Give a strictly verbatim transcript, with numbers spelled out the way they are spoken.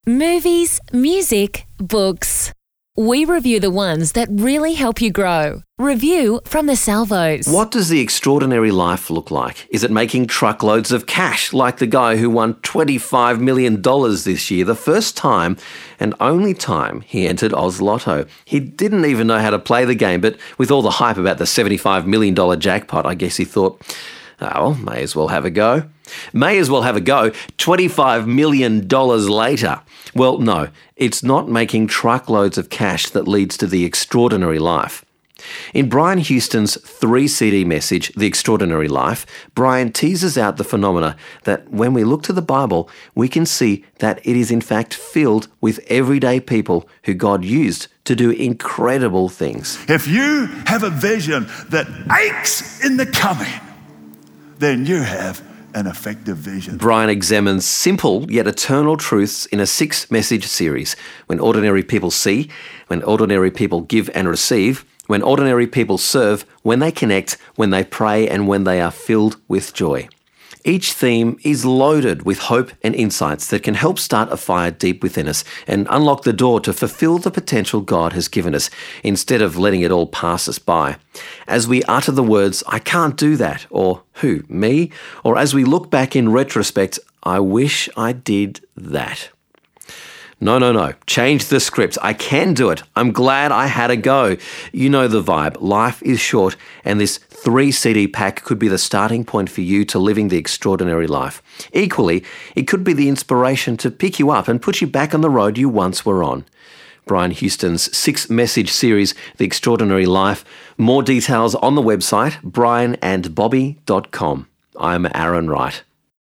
Movies, music, books. We review the ones that really help you grow. Review from the Salvos. What does the extraordinary life look like? Is it making truckloads of cash, like the guy who won twenty-five million dollars this year, the first time and only time he entered Oz Lotto? He didn't even know how to play the game, but with all the hype about the seventy-five million dollars jackpot, I guess he thought, oh, well, may as well have a go. May as well have a go. twenty-five million dollars later. Well, no, it's not making truckloads of cash that leads to the extraordinary life. In Brian Houston's three C D message, The Extraordinary Life, Brian teases out the phenomena that when we look to the Bible, we can see that it is in fact filled with everyday people who God used to do incredible things. If you have a vision that aches in the coming, then you have an effective vision. Brian examines simple yet eternal truths in a six-message series. When ordinary people see, when ordinary people give and receive, when ordinary people serve, when they connect, when they pray, and when they are filled with joy. Each theme is loaded with hope and insights that can help start a fire deep within us and unlock the door to fulfill the potential God has given us, instead of letting it all pass us by. As we utter the words, I can't do that, or who, me? Or as we look back in retrospect, I wish I did that. No, no, no. Change the script. I can do it. I'm glad I had a go. You know the vibe. Life is short, and this three C D pack could be the starting point for you to living the extraordinary life. Equally, it could be the inspiration to pick you up and put you back on the road you once were on. Brian Houston's six-message series, The Extraordinary Life. More details on the website, brian and bobby dot com. I'm Aaron Wright.